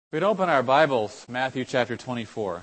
We'd open our Bibles, Matthew chapter 24.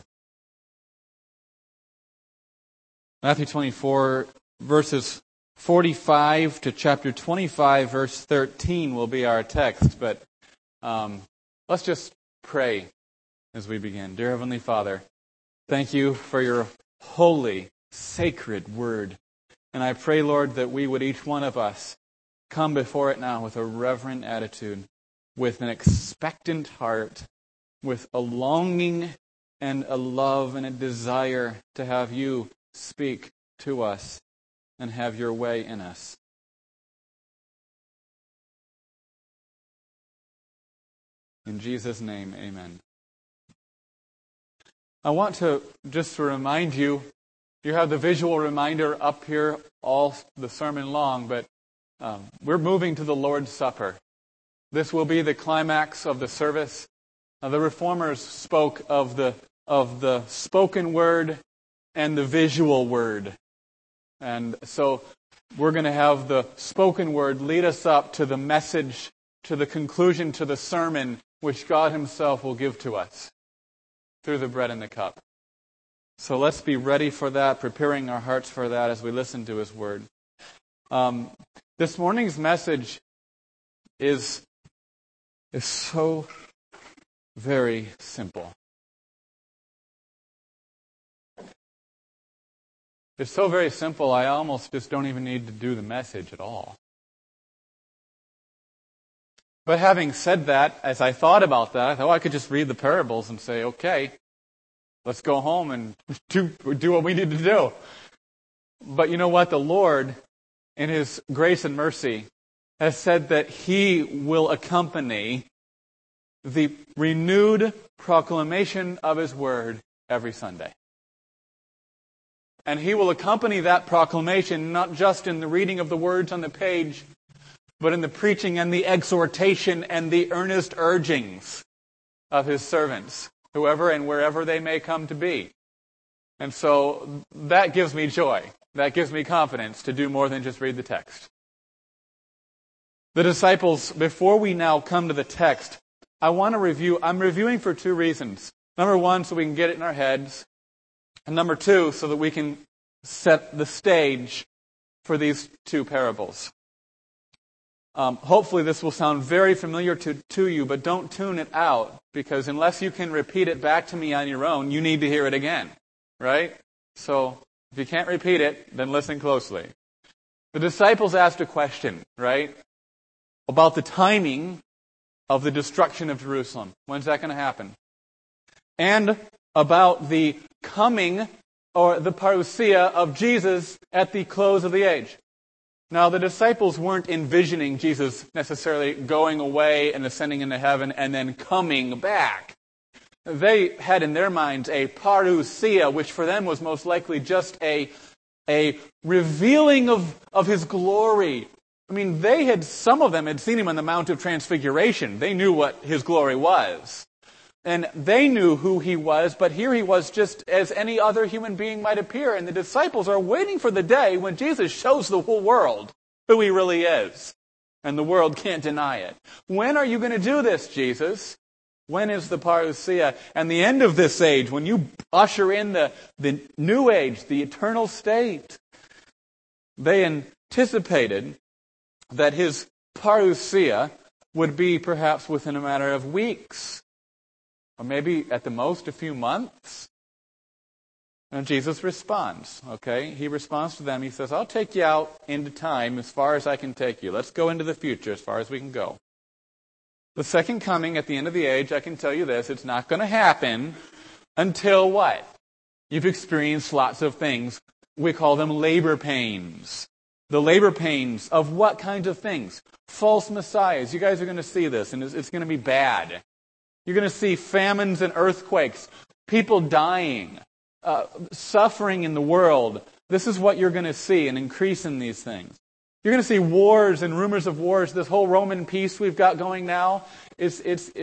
Matthew 24, verses 45 to chapter 25, verse 13 will be our text. But let's just pray as we begin. Dear Heavenly Father, thank you for your holy, sacred word. And I pray, Lord, that we would, each one of us, come before it now with a reverent attitude, with an expectant heart, with a longing and a love and a desire to have you speak to us and have your way in us. In Jesus' name, amen. I want to just remind you, you have the visual reminder up here all the sermon long, but we're moving to the Lord's Supper. This will be the climax of the service. The Reformers spoke of the spoken word and the visual word. And so we're going to have the spoken word lead us up to the message, to the conclusion, to the sermon, which God Himself will give to us through the bread and the cup. So let's be ready for that, preparing our hearts for that as we listen to His word. This morning's message is so very simple. It's so very simple, I almost just don't even need to do the message at all. But having said that, as I thought about that, I thought I could just read the parables and say, okay, let's go home and do what we need to do. But you know what? The Lord, in His grace and mercy, has said that He will accompany the renewed proclamation of His word every Sunday. And He will accompany that proclamation not just in the reading of the words on the page, but in the preaching and the exhortation and the earnest urgings of His servants, whoever and wherever they may come to be. And so that gives me joy. That gives me confidence to do more than just read the text. The disciples, before we now come to the text, I want to review. I'm reviewing for two reasons. Number one, so we can get it in our heads. And number two, so that we can set the stage for these two parables. Hopefully this will sound very familiar to you, but don't tune it out, because unless you can repeat it back to me on your own, you need to hear it again. Right? So if you can't repeat it, then listen closely. The disciples asked a question, right? About the timing of the destruction of Jerusalem. When's that going to happen? And about the coming, or the parousia of Jesus at the close of the age. Now, the disciples weren't envisioning Jesus necessarily going away and ascending into heaven and then coming back. They had in their minds a parousia, which for them was most likely just a revealing of His glory. I mean, some of them had seen Him on the Mount of Transfiguration. They knew what His glory was. And they knew who He was, but here He was just as any other human being might appear. And the disciples are waiting for the day when Jesus shows the whole world who He really is. And the world can't deny it. When are you going to do this, Jesus? When is the parousia? And the end of this age, when you usher in the new age, the eternal state. They anticipated that His parousia would be perhaps within a matter of weeks, or maybe at the most a few months. And Jesus responds, okay? He responds to them. He says, I'll take you out into time as far as I can take you. Let's go into the future as far as we can go. The second coming at the end of the age, I can tell you this, it's not going to happen until what? You've experienced lots of things. We call them labor pains. The labor pains of what kinds of things? False messiahs. You guys are going to see this, and it's going to be bad. You're going to see famines and earthquakes, people dying, suffering in the world. This is what you're going to see, an increase in these things. You're going to see wars and rumors of wars. This whole Roman peace we've got going now, it's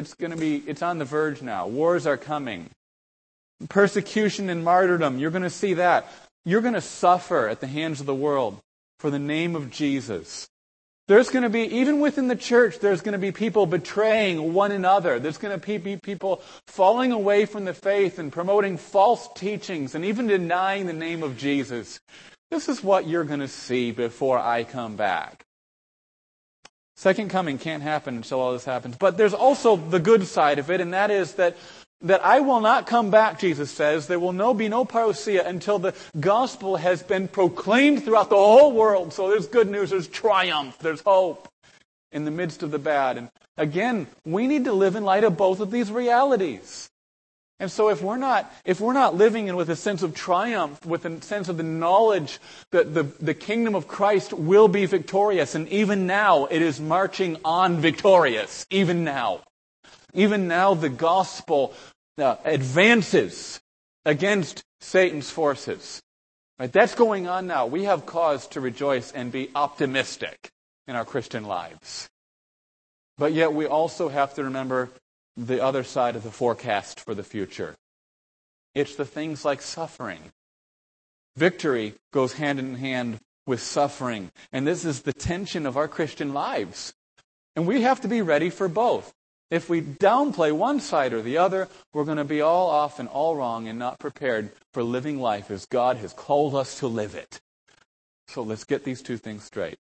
on the verge now. Wars are coming. Persecution and martyrdom, you're going to see that. You're going to suffer at the hands of the world for the name of Jesus. There's going to be, even within the church, there's going to be people betraying one another. There's going to be people falling away from the faith and promoting false teachings and even denying the name of Jesus. This is what you're going to see before I come back. Second coming can't happen until all this happens. But there's also the good side of it, and that is that I will not come back, Jesus says. There will be no parousia until the gospel has been proclaimed throughout the whole world. So there's good news, there's triumph, there's hope in the midst of the bad. And again, we need to live in light of both of these realities. And so if we're not living with a sense of triumph, with a sense of the knowledge that the kingdom of Christ will be victorious, and even now it is marching on victorious, even now. Even now the gospel advances against Satan's forces. Right? That's going on now. We have cause to rejoice and be optimistic in our Christian lives. But yet we also have to remember the other side of the forecast for the future. It's the things like suffering. Victory goes hand in hand with suffering. And this is the tension of our Christian lives. And we have to be ready for both. If we downplay one side or the other, we're going to be all off and all wrong and not prepared for living life as God has called us to live it. So let's get these two things straight.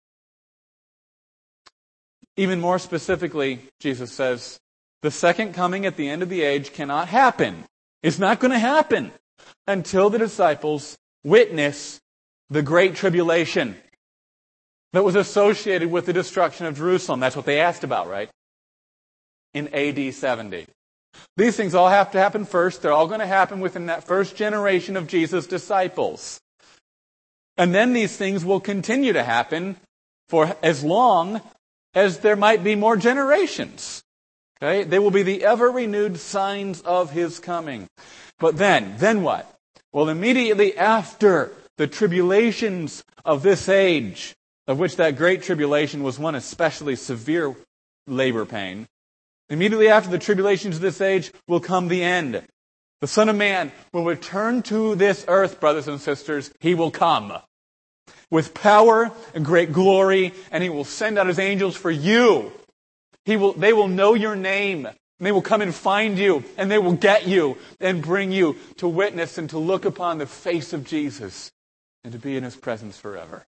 Even more specifically, Jesus says, the second coming at the end of the age cannot happen. It's not going to happen until the disciples witness the great tribulation that was associated with the destruction of Jerusalem. That's what they asked about, right? In AD 70. These things all have to happen first. They're all going to happen within that first generation of Jesus' disciples. And then these things will continue to happen for as long as there might be more generations. Okay? They will be the ever-renewed signs of His coming. But then what? Well, immediately after the tribulations of this age, of which that great tribulation was one especially severe labor pain, immediately after the tribulations of this age will come the end. The Son of Man will return to this earth, brothers and sisters. He will come with power and great glory, and He will send out His angels for you. They will know your name, and they will come and find you, and they will get you and bring you to witness and to look upon the face of Jesus and to be in His presence forever.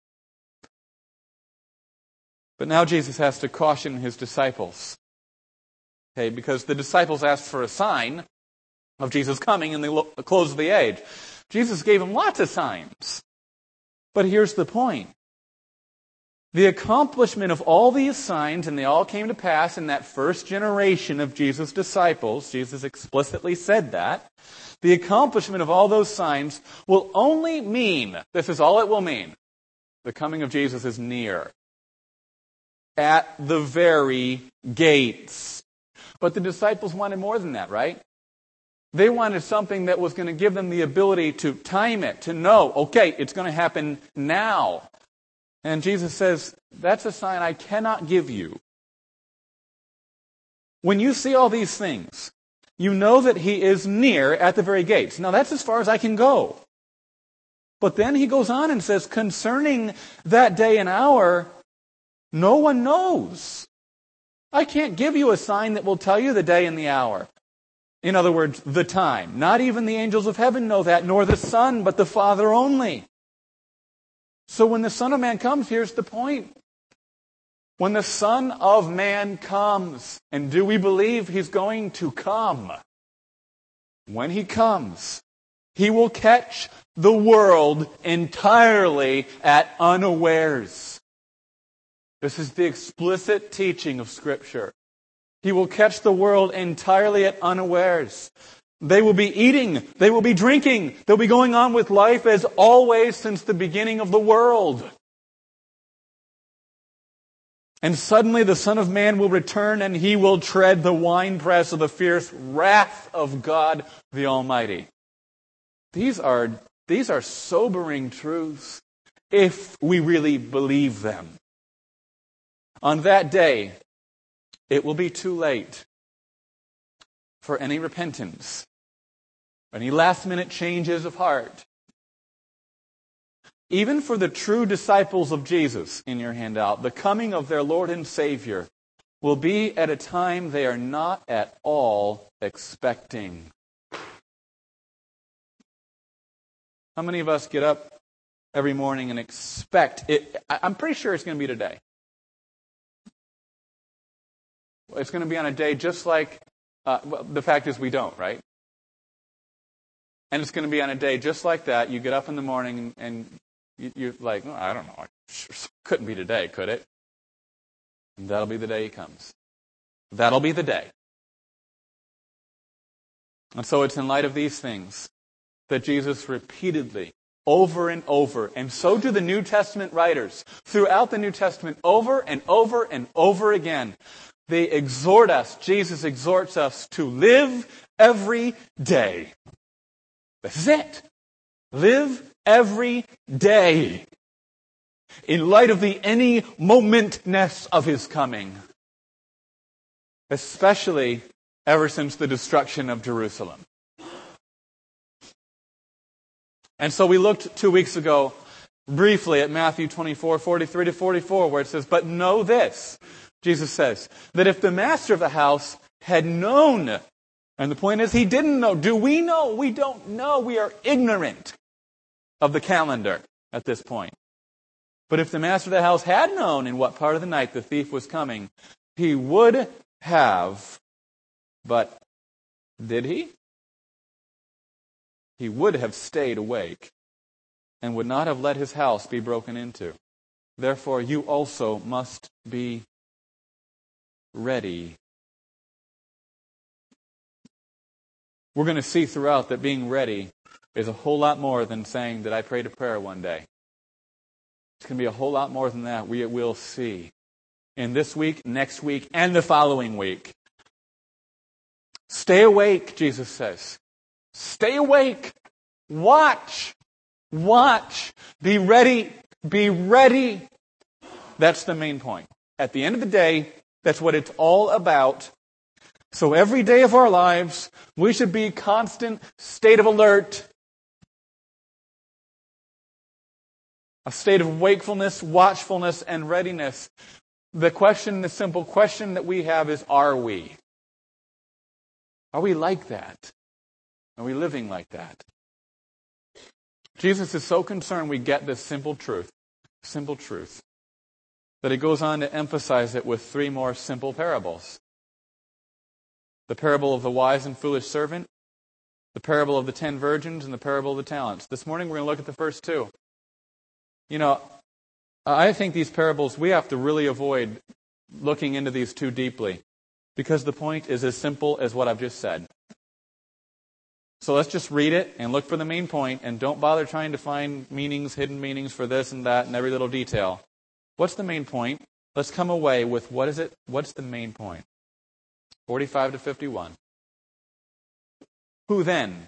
But now Jesus has to caution His disciples. Okay, because the disciples asked for a sign of Jesus coming in the close of the age. Jesus gave them lots of signs. But here's the point. The accomplishment of all these signs, and they all came to pass in that first generation of Jesus' disciples, Jesus explicitly said that, the accomplishment of all those signs will only mean, this is all it will mean, the coming of Jesus is near. At the very gates. But the disciples wanted more than that, right? They wanted something that was going to give them the ability to time it, to know, okay, it's going to happen now. And Jesus says, that's a sign I cannot give you. When you see all these things, you know that He is near at the very gates. Now that's as far as I can go. But then He goes on and says, concerning that day and hour, no one knows. I can't give you a sign that will tell you the day and the hour. In other words, the time. Not even the angels of heaven know that, nor the Son, but the Father only. So when the Son of Man comes, here's the point. When the Son of Man comes, and do we believe He's going to come? When He comes, He will catch the world entirely at unawares. This is the explicit teaching of Scripture. He will catch the world entirely at unawares. They will be eating. They will be drinking. They'll be going on with life as always since the beginning of the world. And suddenly the Son of Man will return and He will tread the winepress of the fierce wrath of God the Almighty. These are sobering truths if we really believe them. On that day, it will be too late for any repentance, any last-minute changes of heart. Even for the true disciples of Jesus in your handout, the coming of their Lord and Savior will be at a time they are not at all expecting. How many of us get up every morning and expect it? I'm pretty sure it's going to be today. It's going to be on a day just like, well, the fact is we don't, right? And it's going to be on a day just like that. You get up in the morning and you're like, oh, I don't know. Couldn't be today, could it? And that'll be the day He comes. That'll be the day. And so it's in light of these things that Jesus repeatedly, over and over, and so do the New Testament writers, throughout the New Testament, over and over and over again, they exhort us, Jesus exhorts us to live every day. This is it. Live every day in light of the any momentness of His coming, especially ever since the destruction of Jerusalem. And so we looked 2 weeks ago briefly at Matthew 24:43-44, where it says, "But know this," Jesus says, "that if the master of the house had known," and the point is, he didn't know. Do we know? We don't know. We are ignorant of the calendar at this point. But if the master of the house had known in what part of the night the thief was coming, he would have, but did he? He would have stayed awake and would not have let his house be broken into. Therefore, you also must be ready. We're going to see throughout that being ready is a whole lot more than saying that I prayed a prayer one day. It's going to be a whole lot more than that. We will see in this week, next week, and the following week. Stay awake, Jesus says. Stay awake. Watch. Watch. Be ready. Be ready. That's the main point. At the end of the day, that's what it's all about. So every day of our lives, we should be constant state of alert. A state of wakefulness, watchfulness, and readiness. The simple question that we have is, are we? Are we like that? Are we living like that? Jesus is so concerned we get this simple truth, that He goes on to emphasize it with 3 more simple parables. The parable of the wise and foolish servant, the parable of the 10 virgins, and the parable of the talents. This morning we're going to look at the first 2. You know, I think these parables, we have to really avoid looking into these too deeply, because the point is as simple as what I've just said. So let's just read it and look for the main point, and don't bother trying to find meanings, hidden meanings for this and that and every little detail. What's the main point? Let's come away with what is it? What's the main point? 45-51. Who then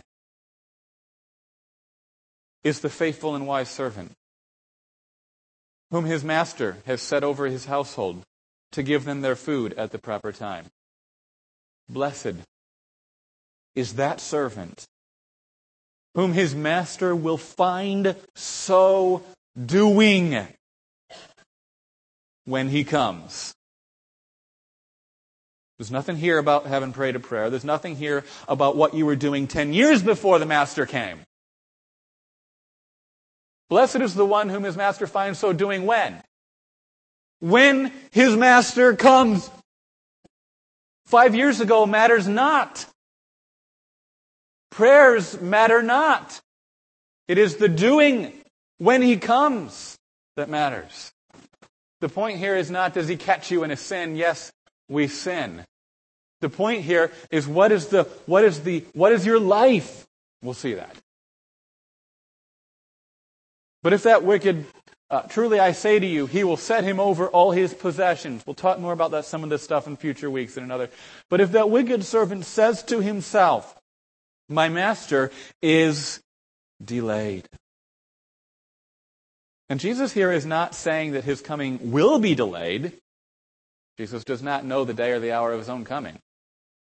is the faithful and wise servant, whom his master has set over his household to give them their food at the proper time? Blessed is that servant whom his master will find so doing when he comes. There's nothing here about having prayed a prayer. There's nothing here about what you were doing 10 years before the master came. Blessed is the one whom his master finds so doing when? When his master comes. 5 years ago matters not. Prayers matter not. It is the doing when He comes that matters. The point here is not, does He catch you in a sin? Yes, we sin. The point here is, what is your life? We'll see that. But if that wicked, truly I say to you, he will set him over all his possessions. We'll talk more about some of this stuff in future weeks in another. But if that wicked servant says to himself, my master is delayed. And Jesus here is not saying that His coming will be delayed. Jesus does not know the day or the hour of His own coming.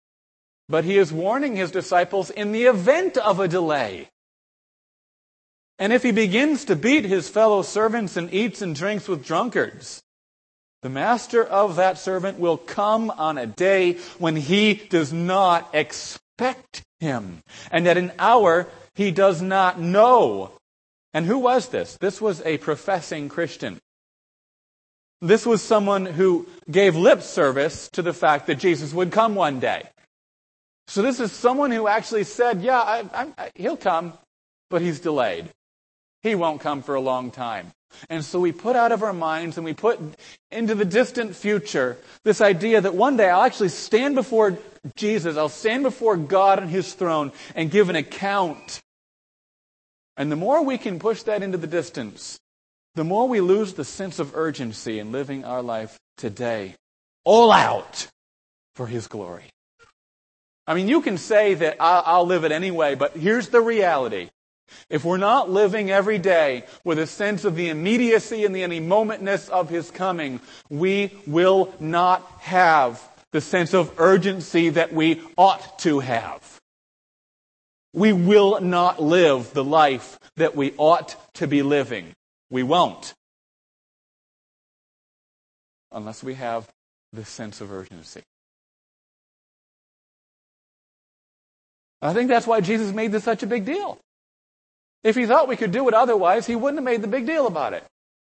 But He is warning His disciples in the event of a delay. And if he begins to beat his fellow servants and eats and drinks with drunkards, the master of that servant will come on a day when he does not expect him, and at an hour he does not know. And who was this? This was a professing Christian. This was someone who gave lip service to the fact that Jesus would come one day. So this is someone who actually said, he'll come, but he's delayed. He won't come for a long time. And so we put out of our minds and we put into the distant future this idea that one day I'll actually stand before Jesus, I'll stand before God on His throne and give an account. And the more we can push that into the distance, the more we lose the sense of urgency in living our life today, all out for His glory. I mean, you can say that I'll live it anyway, but here's the reality. If we're not living every day with a sense of the immediacy and the any momentness of His coming, we will not have the sense of urgency that we ought to have. We will not live the life that we ought to be living. We won't. Unless we have this sense of urgency. I think that's why Jesus made this such a big deal. If He thought we could do it otherwise, He wouldn't have made the big deal about it.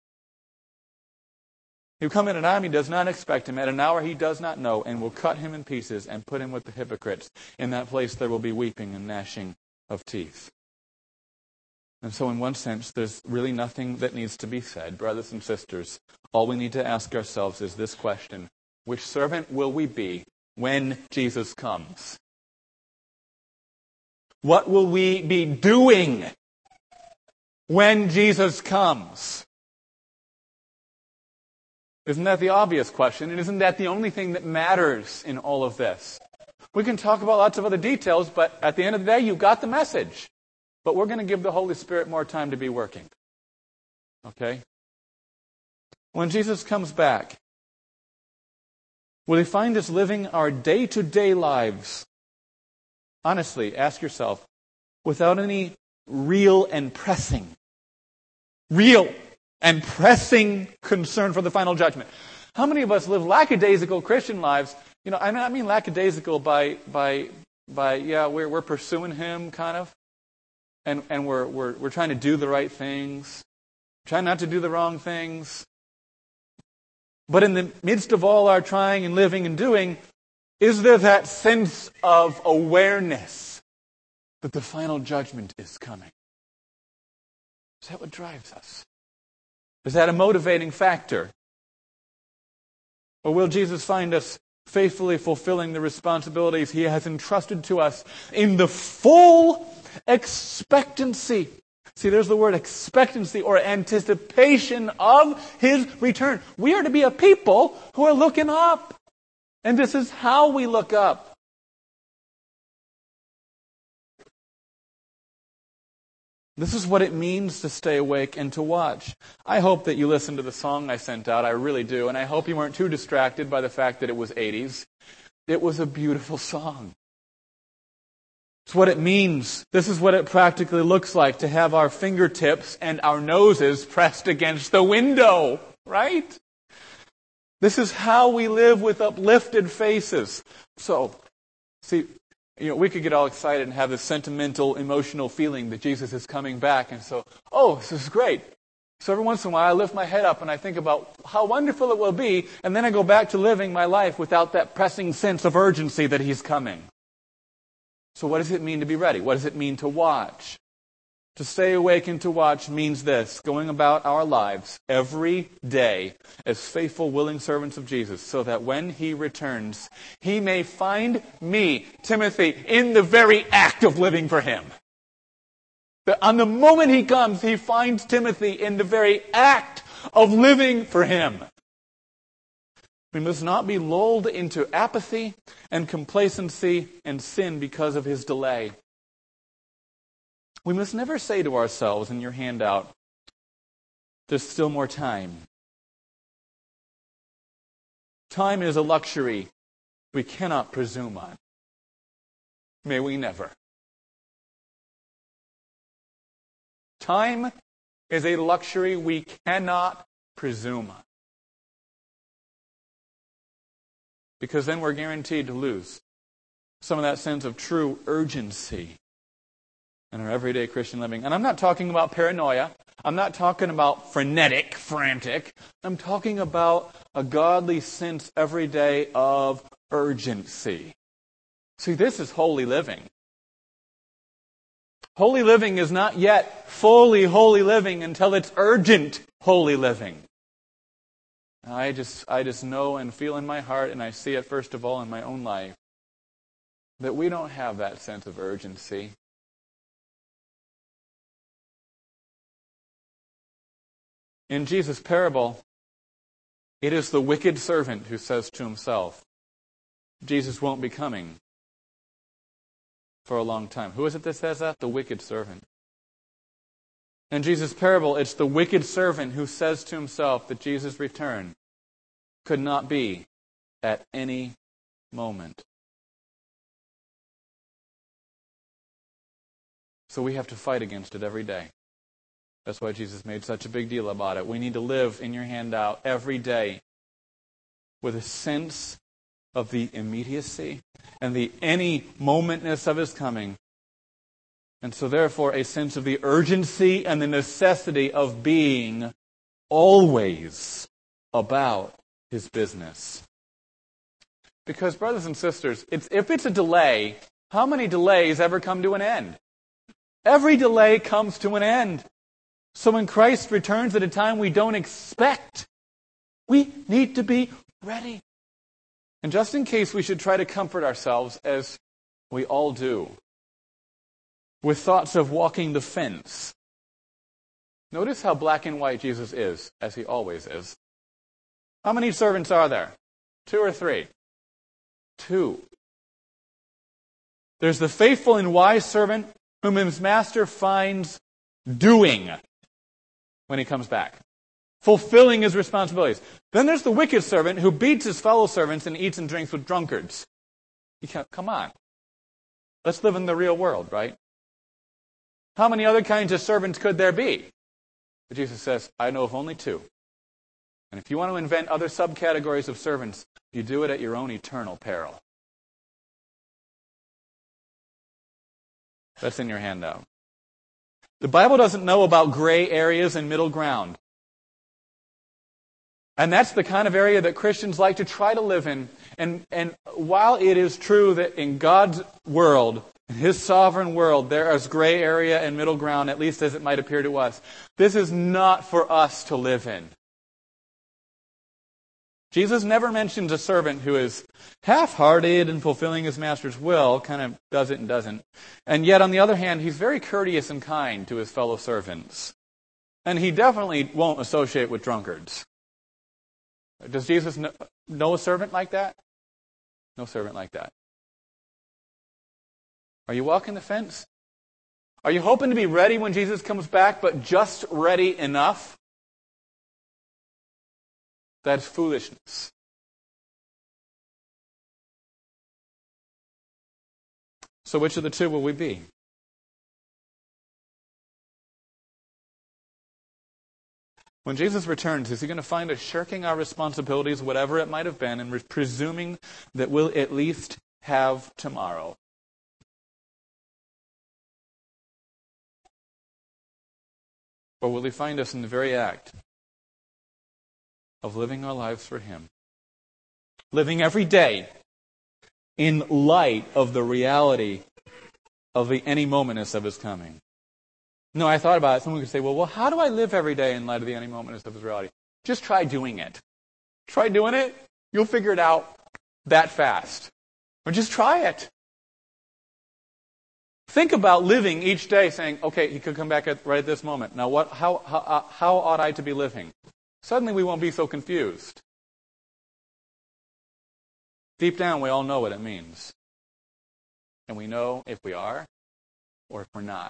He'll come in an time He does not expect Him, at an hour He does not know, and will cut Him in pieces and put Him with the hypocrites. In that place there will be weeping and gnashing of teeth. And so in one sense, there's really nothing that needs to be said. Brothers and sisters, all we need to ask ourselves is this question: which servant will we be when Jesus comes? What will we be doing when Jesus comes? Isn't that the obvious question? And isn't that the only thing that matters in all of this? We can talk about lots of other details, but at the end of the day, you've got the message. But we're going to give the Holy Spirit more time to be working. Okay? When Jesus comes back, will He find us living our day-to-day lives? Honestly, ask yourself, without any real and pressing concern for the final judgment. How many of us live lackadaisical Christian lives? You know, I mean lackadaisical by we're pursuing Him kind of, and we're trying to do the right things, trying not to do the wrong things. But in the midst of all our trying and living and doing, is there that sense of awareness that the final judgment is coming? Is that what drives us? Is that a motivating factor? Or will Jesus find us faithfully fulfilling the responsibilities He has entrusted to us in the full expectancy? See, there's the word expectancy or anticipation of His return. We are to be a people who are looking up. And this is how we look up. This is what it means to stay awake and to watch. I hope that you listened to the song I sent out. I really do. And I hope you weren't too distracted by the fact that it was 80s. It was a beautiful song. It's what it means. This is what it practically looks like to have our fingertips and our noses pressed against the window, right? This is how we live with uplifted faces. So, see, we could get all excited and have this sentimental, emotional feeling that Jesus is coming back. And so, this is great. So every once in a while I lift my head up and I think about how wonderful it will be. And then I go back to living my life without that pressing sense of urgency that He's coming. So what does it mean to be ready? What does it mean to watch? To stay awake and to watch means this: going about our lives every day as faithful, willing servants of Jesus, so that when He returns, He may find me, Timothy, in the very act of living for Him. That on the moment He comes, He finds Timothy in the very act of living for Him. We must not be lulled into apathy and complacency and sin because of His delay. We must never say to ourselves in your handout, there's still more time. Time is a luxury we cannot presume on. May we never. Time is a luxury we cannot presume on. Because then we're guaranteed to lose some of that sense of true urgency in our everyday Christian living. And I'm not talking about paranoia. I'm not talking about frantic. I'm talking about a godly sense every day of urgency. See, this is holy living. Holy living is not yet fully holy living until it's urgent holy living. I just know and feel in my heart, and I see it first of all in my own life, that we don't have that sense of urgency. In Jesus' parable, it is the wicked servant who says to himself, Jesus won't be coming for a long time. Who is it that says that? The wicked servant. In Jesus' parable, it's the wicked servant who says to himself that Jesus' return could not be at any moment. So we have to fight against it every day. That's why Jesus made such a big deal about it. We need to live in your handout every day with a sense of the immediacy and the any momentness of His coming. And so therefore a sense of the urgency and the necessity of being always about His business. Because brothers and sisters, if it's a delay, how many delays ever come to an end? Every delay comes to an end. So when Christ returns at a time we don't expect, we need to be ready. And just in case, we should try to comfort ourselves, as we all do, with thoughts of walking the fence. Notice how black and white Jesus is, as He always is. How many servants are there? 2 or 3? 2. There's the faithful and wise servant whom his master finds doing when he comes back, fulfilling his responsibilities. Then there's the wicked servant who beats his fellow servants and eats and drinks with drunkards. Come on. Let's live in the real world, right? How many other kinds of servants could there be? But Jesus says, I know of only 2. And if you want to invent other subcategories of servants, you do it at your own eternal peril. That's in your handout. The Bible doesn't know about gray areas and middle ground. And that's the kind of area that Christians like to try to live in. And while it is true that in God's world, in His sovereign world, there is gray area and middle ground, at least as it might appear to us, this is not for us to live in. Jesus never mentions a servant who is half-hearted in fulfilling his master's will, kind of does it and doesn't. And yet, on the other hand, He's very courteous and kind to His fellow servants. And He definitely won't associate with drunkards. Does Jesus know a servant like that? No servant like that. Are you walking the fence? Are you hoping to be ready when Jesus comes back, but just ready enough? That's foolishness. So which of the 2 will we be? When Jesus returns, is He going to find us shirking our responsibilities, whatever it might have been, and presuming that we'll at least have tomorrow? Or will He find us in the very act of living our lives for Him? Living every day in light of the reality of the any momentness of His coming. No, I thought about it. Someone could say, well, how do I live every day in light of the any momentness of His reality? Just try doing it. Try doing it. You'll figure it out that fast. Or just try it. Think about living each day saying, okay, He could come back right at this moment. Now, how ought I to be living? Suddenly we won't be so confused. Deep down, we all know what it means. And we know if we are or if we're not.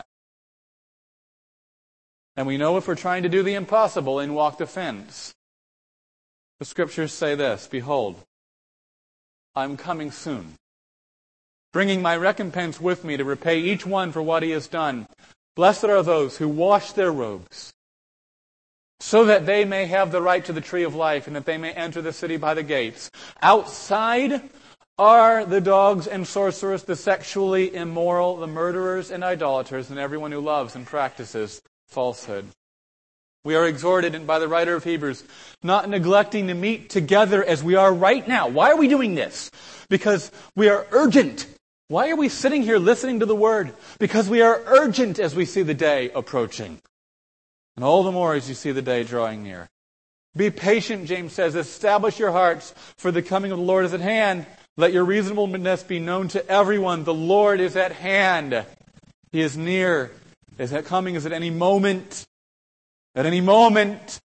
And we know if we're trying to do the impossible and walk the fence. The Scriptures say this, behold, I'm coming soon, bringing my recompense with me to repay each one for what he has done. Blessed are those who wash their robes, so that they may have the right to the tree of life, and that they may enter the city by the gates. Outside are the dogs and sorcerers, the sexually immoral, the murderers and idolaters, and everyone who loves and practices falsehood. We are exhorted by the writer of Hebrews, not neglecting to meet together as we are right now. Why are we doing this? Because we are urgent. Why are we sitting here listening to the Word? Because we are urgent as we see the day approaching. And all the more as you see the day drawing near. Be patient, James says. Establish your hearts, for the coming of the Lord is at hand. Let your reasonableness be known to everyone. The Lord is at hand. He is near. His coming is at any moment. At any moment.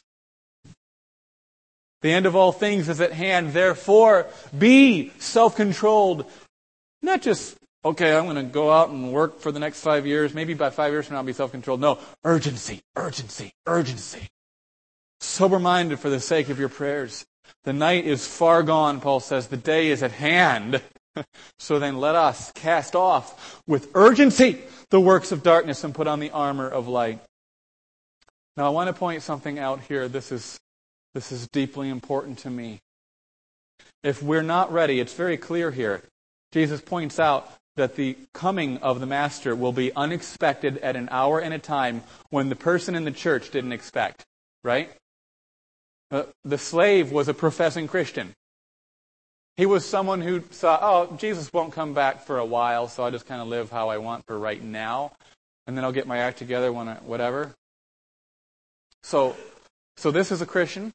The end of all things is at hand. Therefore, be self-controlled. Not just, okay, I'm going to go out and work for the next 5 years. Maybe by 5 years from now I'll be self-controlled. No, urgency, urgency, urgency. Sober-minded for the sake of your prayers. The night is far gone, Paul says. The day is at hand. So then let us cast off with urgency the works of darkness and put on the armor of light. Now I want to point something out here. This is deeply important to me. If we're not ready, it's very clear here. Jesus points out that the coming of the Master will be unexpected at an hour and a time when the person in the church didn't expect. Right? The slave was a professing Christian. He was someone who thought, oh, Jesus won't come back for a while, so I'll just kind of live how I want for right now, and then I'll get my act together when whatever. So this is a Christian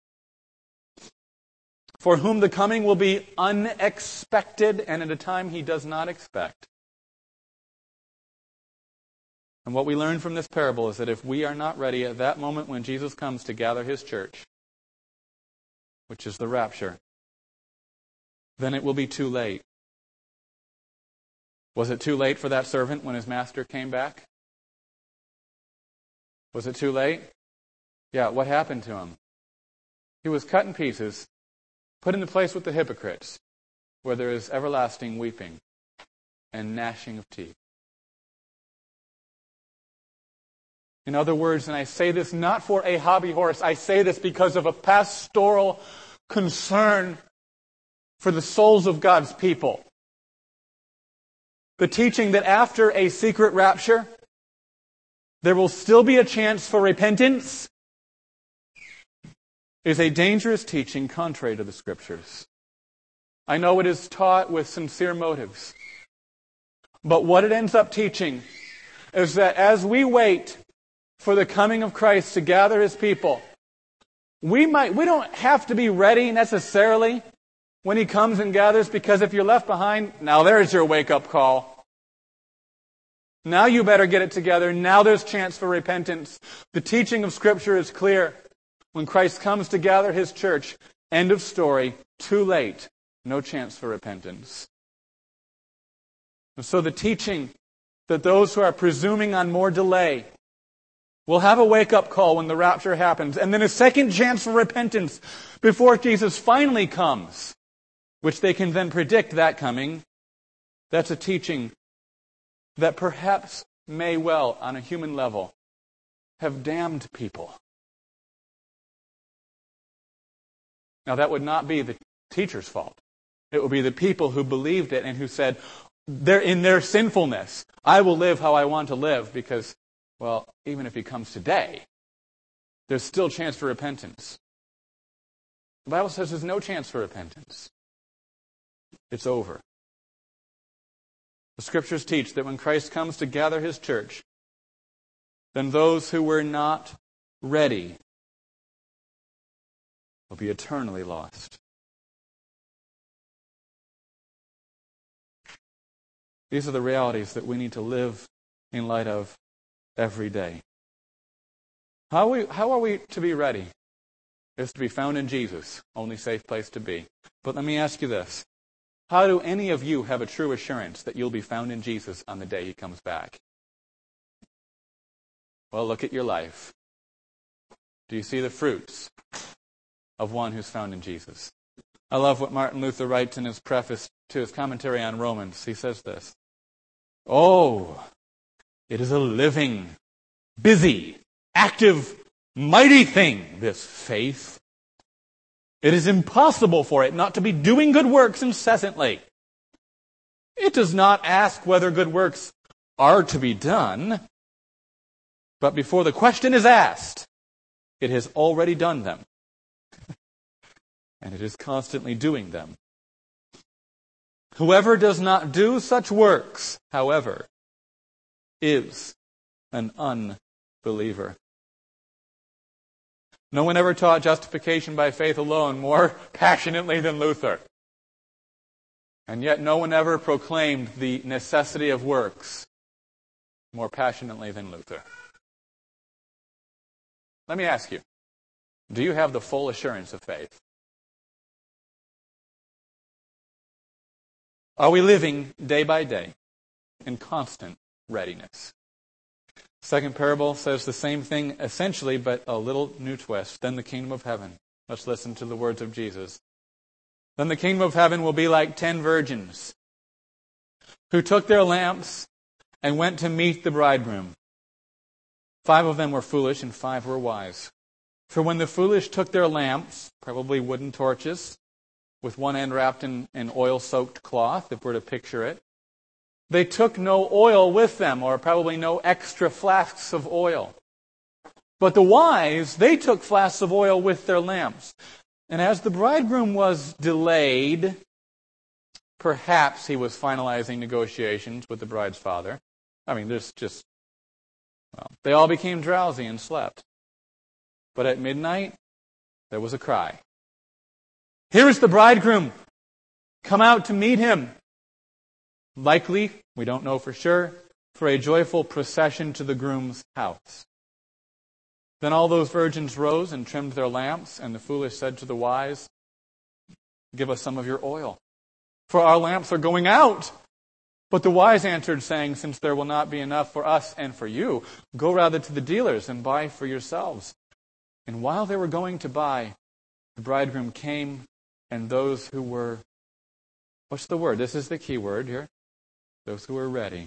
for whom the coming will be unexpected and at a time he does not expect. And what we learn from this parable is that if we are not ready at that moment when Jesus comes to gather His church, which is the rapture, then it will be too late. Was it too late for that servant when his master came back? Was it too late? Yeah, what happened to him? He was cut in pieces, put in the place with the hypocrites, where there is everlasting weeping and gnashing of teeth. In other words, and I say this not for a hobby horse, I say this because of a pastoral concern for the souls of God's people. The teaching that after a secret rapture, there will still be a chance for repentance is a dangerous teaching contrary to the Scriptures. I know it is taught with sincere motives. But what it ends up teaching is that as we wait for the coming of Christ to gather His people, we don't have to be ready necessarily when He comes and gathers, because if you're left behind, now there's your wake-up call. Now you better get it together. Now there's chance for repentance. The teaching of Scripture is clear. When Christ comes to gather His church, end of story, too late, no chance for repentance. And so the teaching that those who are presuming on more delay will have a wake-up call when the rapture happens, and then a second chance for repentance before Jesus finally comes, which they can then predict that coming, that's a teaching that perhaps may well, on a human level, have damned people. Now, that would not be the teacher's fault. It would be the people who believed it and who said, in their sinfulness, I will live how I want to live because, well, even if He comes today, there's still chance for repentance. The Bible says there's no chance for repentance. It's over. The Scriptures teach that when Christ comes to gather His church, then those who were not ready will be eternally lost. These are the realities that we need to live in light of every day. How are we to be ready? It's to be found in Jesus, only safe place to be. But let me ask you this. How do any of you have a true assurance that you'll be found in Jesus on the day He comes back? Well, look at your life. Do you see the fruits of one who's found in Jesus? I love what Martin Luther writes in his preface to his commentary on Romans. He says this, "Oh, It is a living, busy, active, mighty thing, this faith. It is impossible for it not to be doing good works incessantly. It does not ask whether good works are to be done, but before the question is asked, it has already done them. And it is constantly doing them. Whoever does not do such works, however, is an unbeliever. No one ever taught justification by faith alone more passionately than Luther. And yet no one ever proclaimed the necessity of works more passionately than Luther. Let me ask you, do you have the full assurance of faith? Are we living day by day in constant readiness? Second parable says the same thing essentially, but a little new twist. Then the kingdom of heaven. Let's listen to the words of Jesus. Then the kingdom of heaven will be like 10 virgins who took their lamps and went to meet the bridegroom. 5 of them were foolish and 5 were wise. For when the foolish took their lamps, probably wooden torches, with one end wrapped in oil-soaked cloth, if we're to picture it, they took no oil with them, or probably no extra flasks of oil. But the wise, they took flasks of oil with their lamps. And as the bridegroom was delayed, perhaps he was finalizing negotiations with the bride's father. They all became drowsy and slept. But at midnight, there was a cry. Here is the bridegroom. Come out to meet him. Likely, we don't know for sure, for a joyful procession to the groom's house. Then all those virgins rose and trimmed their lamps, and the foolish said to the wise, give us some of your oil, for our lamps are going out. But the wise answered, saying, since there will not be enough for us and for you, go rather to the dealers and buy for yourselves. And while they were going to buy, the bridegroom came, and those who were, what's the word? This is the key word here. Those who were ready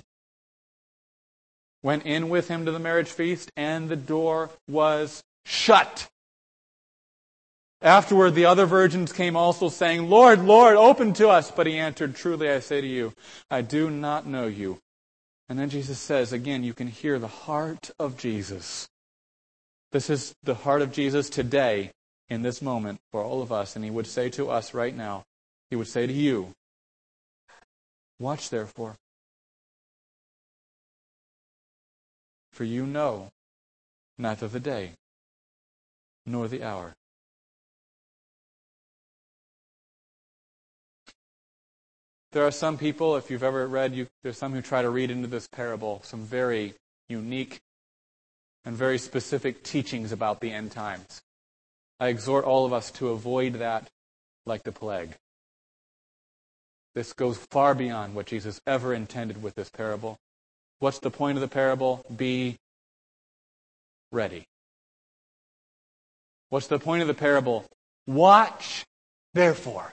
went in with him to the marriage feast, and the door was shut. Afterward, the other virgins came also, saying, Lord, Lord, open to us. But he answered, truly I say to you, I do not know you. And then Jesus says, again, you can hear the heart of Jesus. This is the heart of Jesus today, in this moment, for all of us. And he would say to us right now, he would say to you, watch therefore, for you know neither the day nor the hour. There are some people, if you've ever read, there's some who try to read into this parable some very unique and very specific teachings about the end times. I exhort all of us to avoid that like the plague. This goes far beyond what Jesus ever intended with this parable. What's the point of the parable? Be ready. What's the point of the parable? Watch, therefore.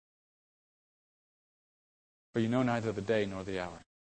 For you know neither the day nor the hour.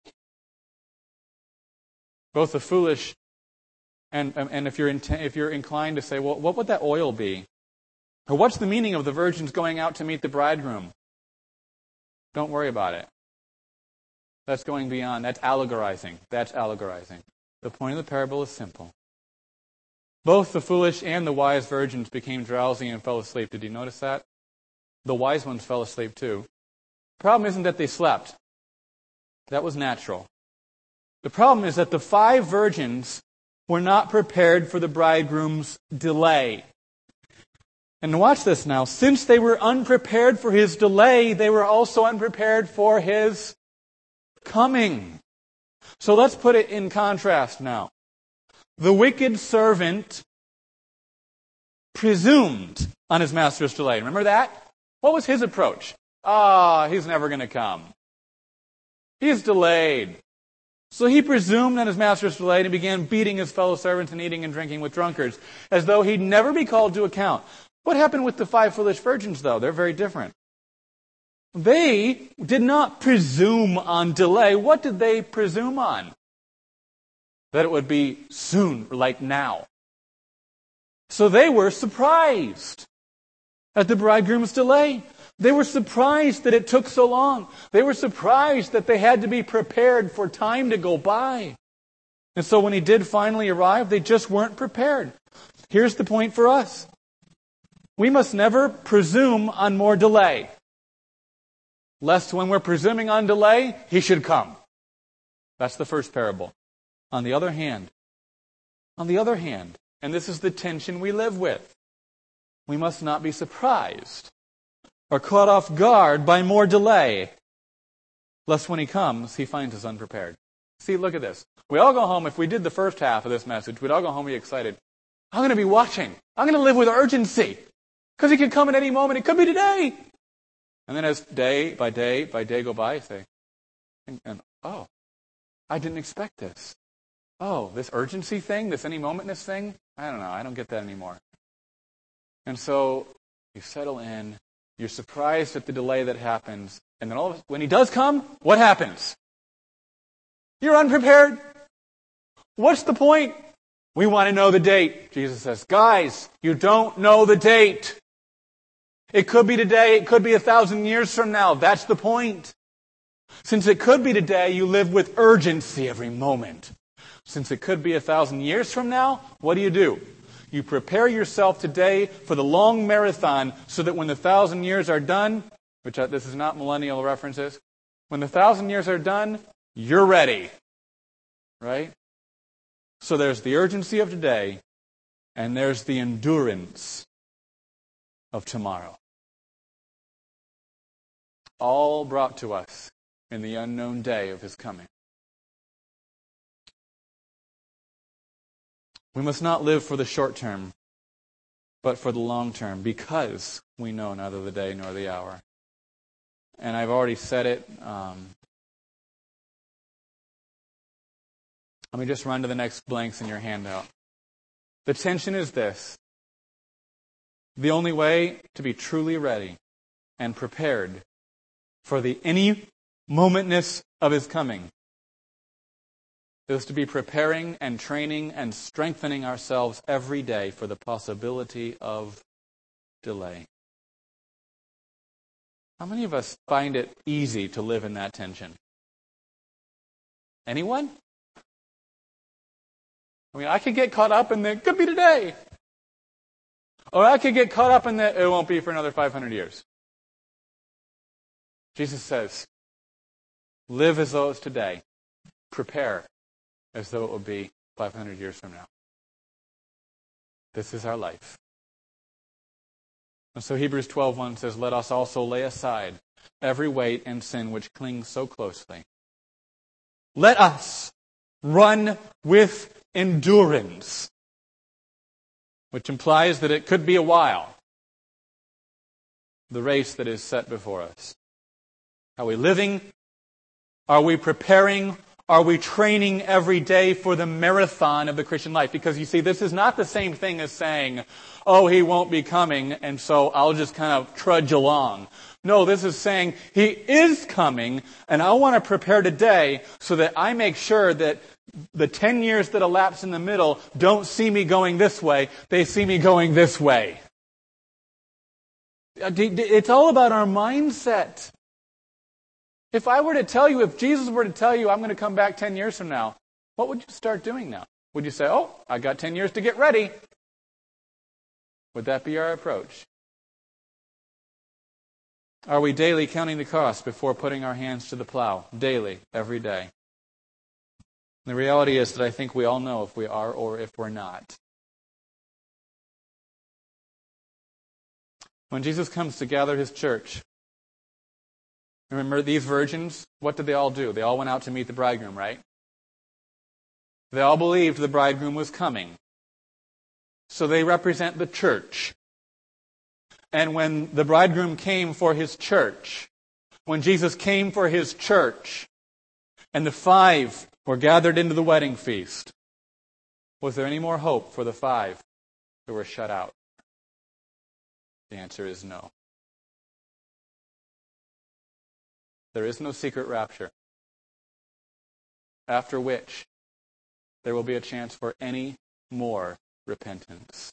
Both the foolish and if you're inclined to say, well, what would that oil be? Or what's the meaning of the virgins going out to meet the bridegroom? Don't worry about it. That's going beyond. That's allegorizing. The point of the parable is simple. Both the foolish and the wise virgins became drowsy and fell asleep. Did you notice that? The wise ones fell asleep too. The problem isn't that they slept. That was natural. The problem is that the 5 virgins were not prepared for the bridegroom's delay. And watch this now. Since they were unprepared for his delay, they were also unprepared for his coming. So let's put it in contrast now. The wicked servant presumed on his master's delay. Remember that? What was his approach? He's never going to come. He's delayed. So he presumed on his master's delay and began beating his fellow servants and eating and drinking with drunkards, as though he'd never be called to account. What happened with the 5 foolish virgins, though? They're very different. They did not presume on delay. What did they presume on? that it would be soon, like now. So they were surprised at the bridegroom's delay. They were surprised that it took so long. They were surprised that they had to be prepared for time to go by. And so when he did finally arrive, they just weren't prepared. Here's the point for us. We must never presume on more delay, lest when we're presuming on delay, he should come. That's the first parable. On the other hand, and this is the tension we live with, we must not be surprised or caught off guard by more delay, lest when he comes, he finds us unprepared. See, look at this. We all go home, if we did the first half of this message, we'd all go home and be excited. I'm going to be watching. I'm going to live with urgency. Because he could come at any moment. It could be today. And then as day by day go by, you say, oh, I didn't expect this. Oh, this urgency thing, this any momentness thing, I don't know. I don't get that anymore. And so you settle in. You're surprised at the delay that happens. And then when he does come, what happens? You're unprepared. What's the point? We want to know the date. Jesus says, guys, you don't know the date. It could be today. It could be 1,000 years from now. That's the point. Since it could be today, you live with urgency every moment. Since it could be 1,000 years from now, what do? You prepare yourself today for the long marathon so that when the 1,000 years are done, which this is not millennial references, when the 1,000 years are done, you're ready. Right? So there's the urgency of today, and there's the endurance of tomorrow. All brought to us in the unknown day of his coming. We must not live for the short term, but for the long term, because we know neither the day nor the hour. And I've already said it. Let me just run to the next blanks in your handout. The tension is this. The only way to be truly ready and prepared for the any momentness of his coming is to be preparing and training and strengthening ourselves every day for the possibility of delay. How many of us find it easy to live in that tension? Anyone? I mean, I could get caught up in the, could be today. Or I could get caught up in the, it won't be for another 500 years. Jesus says, live as though it's today. Prepare as though it will be 500 years from now. This is our life. And so Hebrews 12:1 says, let us also lay aside every weight and sin which clings so closely. Let us run with endurance, which implies that it could be a while, the race that is set before us. Are we living? Are we preparing? Are we training every day for the marathon of the Christian life? Because you see, this is not the same thing as saying, oh, he won't be coming, and so I'll just kind of trudge along. No, this is saying he is coming, and I want to prepare today so that I make sure that the 10 years that elapse in the middle don't see me going this way. They see me going this way. It's all about our mindset. If Jesus were to tell you, I'm going to come back 10 years from now, what would you start doing now? Would you say, oh, I got 10 years to get ready? Would that be our approach? Are we daily counting the cost before putting our hands to the plow? Daily, every day. The reality is that I think we all know if we are or if we're not. When Jesus comes to gather his church, remember these virgins, what did they all do? They all went out to meet the bridegroom, right? They all believed the bridegroom was coming. So they represent the church. And when the bridegroom came for his church, when Jesus came for his church, and the 5 were gathered into the wedding feast, was there any more hope for the 5 who were shut out? The answer is no. There is no secret rapture, after which there will be a chance for any more repentance.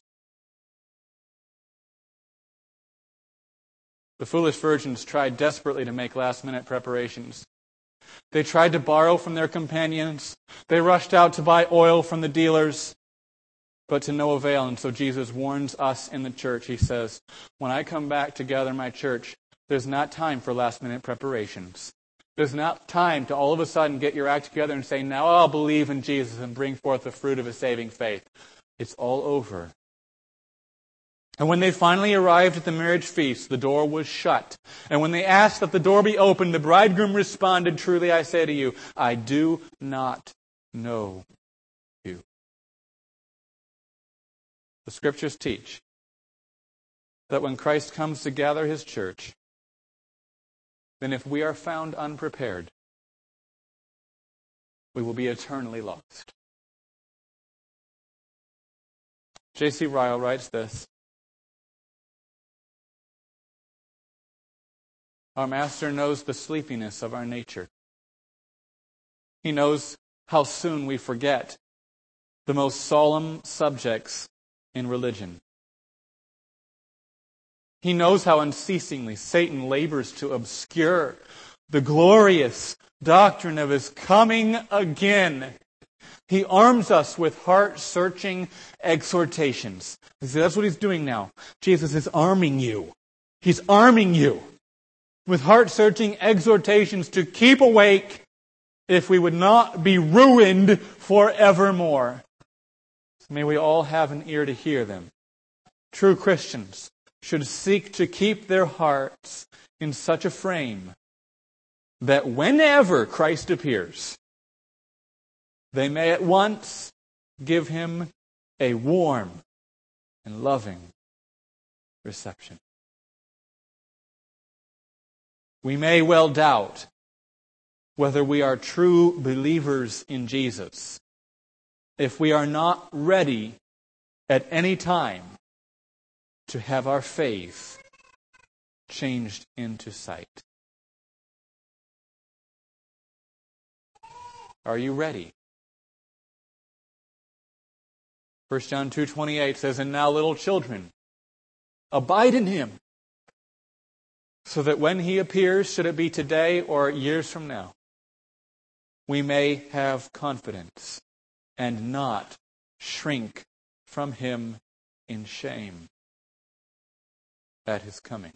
The foolish virgins tried desperately to make last-minute preparations. They tried to borrow from their companions. They rushed out to buy oil from the dealers, but to no avail. And so Jesus warns us in the church. He says, when I come back to gather my church, there's not time for last-minute preparations. There's not time to all of a sudden get your act together and say, now I'll believe in Jesus and bring forth the fruit of a saving faith. It's all over. And when they finally arrived at the marriage feast, the door was shut. And when they asked that the door be opened, the bridegroom responded, truly I say to you, I do not know you. The Scriptures teach that when Christ comes to gather His church, then if we are found unprepared, we will be eternally lost. J.C. Ryle writes this: our Master knows the sleepiness of our nature. He knows how soon we forget the most solemn subjects in religion. He knows how unceasingly Satan labors to obscure the glorious doctrine of His coming again. He arms us with heart-searching exhortations. See, that's what He's doing now. Jesus is arming you. He's arming you with heart-searching exhortations to keep awake if we would not be ruined forevermore. So may we all have an ear to hear them. True Christians should seek to keep their hearts in such a frame that whenever Christ appears, they may at once give Him a warm and loving reception. We may well doubt whether we are true believers in Jesus if we are not ready at any time to have our faith changed into sight. Are you ready? 1 John 2:28 says, and now little children, abide in Him, so that when He appears, should it be today or years from now, we may have confidence and not shrink from Him in shame at His coming.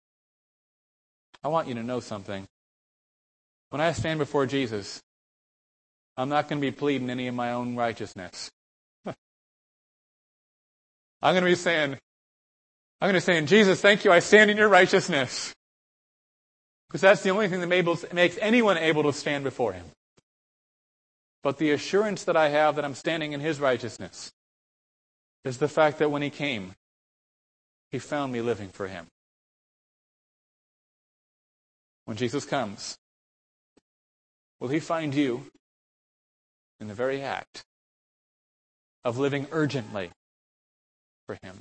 I want you to know something. When I stand before Jesus, I'm not going to be pleading any of my own righteousness. I'm going to be saying, Jesus, thank you, I stand in your righteousness. Because that's the only thing that makes anyone able to stand before Him. But the assurance that I have that I'm standing in His righteousness is the fact that when He came, He found me living for Him. When Jesus comes, will He find you in the very act of living urgently for Him?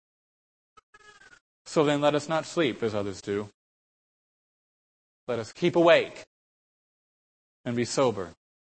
So then let us not sleep as others do. Let us keep awake and be sober.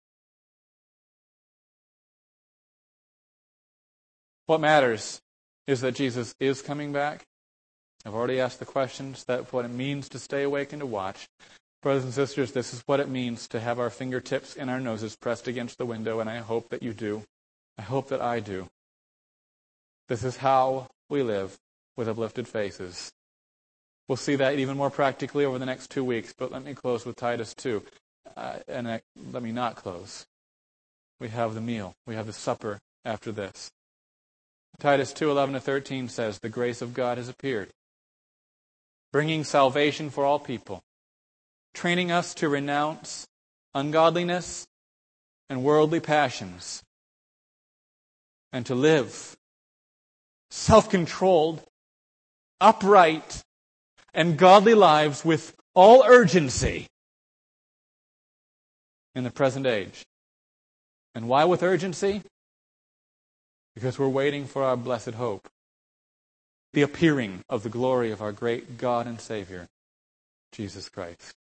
What matters is that Jesus is coming back. I've already asked the questions. That's what it means to stay awake and to watch. Brothers and sisters, this is what it means to have our fingertips and our noses pressed against the window, and I hope that you do. I hope that I do. This is how we live with uplifted faces. We'll see that even more practically over the next 2 weeks, but let me close with Titus 2. Let me not close. We have the meal. We have the supper after this. Titus 2:11-13 says, the grace of God has appeared, bringing salvation for all people, training us to renounce ungodliness and worldly passions, and to live self-controlled, upright, and godly lives with all urgency in the present age. And why with urgency? Because we're waiting for our blessed hope, the appearing of the glory of our great God and Savior, Jesus Christ.